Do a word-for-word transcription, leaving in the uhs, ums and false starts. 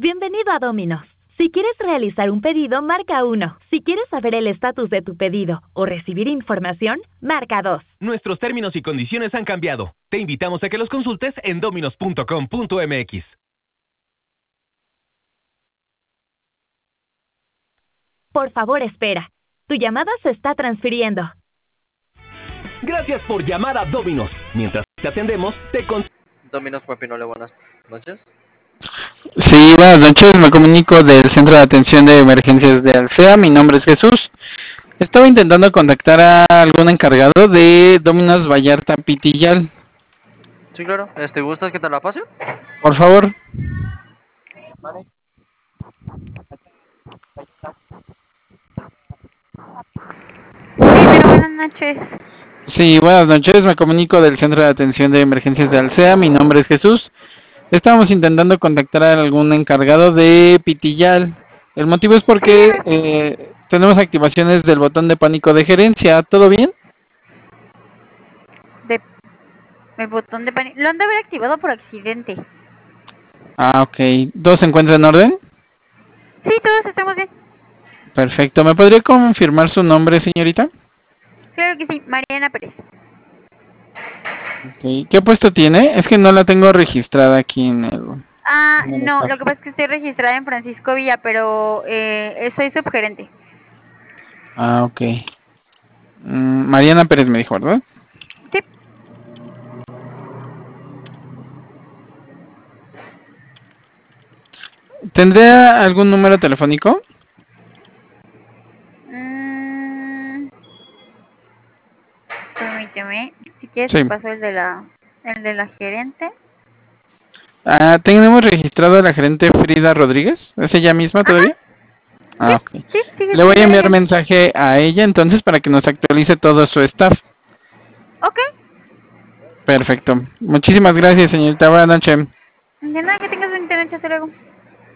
Bienvenido a Domino's. Si quieres realizar un pedido, marca uno. Si quieres saber el estatus de tu pedido o recibir información, marca dos. Nuestros términos y condiciones han cambiado. Te invitamos a que los consultes en dominos punto com punto m x. Por favor, espera. Tu llamada se está transfiriendo. Gracias por llamar a Domino's. Mientras te atendemos, te con... Domino's Papinole, buenas noches. Sí, buenas noches, me comunico del Centro de Atención de Emergencias de Alsea, mi nombre es Jesús. Estaba intentando contactar a algún encargado de Domino's Vallarta Pitillal. Sí, claro. Este, ¿gustas que te la pase? Por favor. Vale. Sí, pero buenas noches. Sí, buenas noches, me comunico del Centro de Atención de Emergencias de Alsea, mi nombre es Jesús. Estábamos intentando contactar a algún encargado de Pitillal. El motivo es porque eh, tenemos activaciones del botón de pánico de gerencia. ¿Todo bien? De, el botón de pánico. Lo han de haber activado por accidente. Ah, ok. ¿Todo se encuentra en orden? Sí, todos estamos bien. Perfecto. ¿Me podría confirmar su nombre, señorita? Claro que sí, Mariana Pérez. Okay. ¿Qué puesto tiene? Es que no la tengo registrada aquí en el... Ah, en el no, staff. lo que pasa es que estoy registrada en Francisco Villa, pero eh, soy subgerente. Ah, ok. Mm, Mariana Pérez me dijo, ¿verdad? Sí. ¿Tendría algún número telefónico? Mm, permíteme, si quieres Sí. te paso el de la, el de la gerente. Ah, tenemos registrado a la gerente Frida Rodríguez. ¿Es ella misma todavía? Ah, ok. Sí, sí, Le voy a enviar ella. mensaje a ella entonces para que nos actualice todo su staff. Ok. Perfecto. Muchísimas gracias, señorita. Buenas noches. De nada, que tengas bonita noche, hasta luego.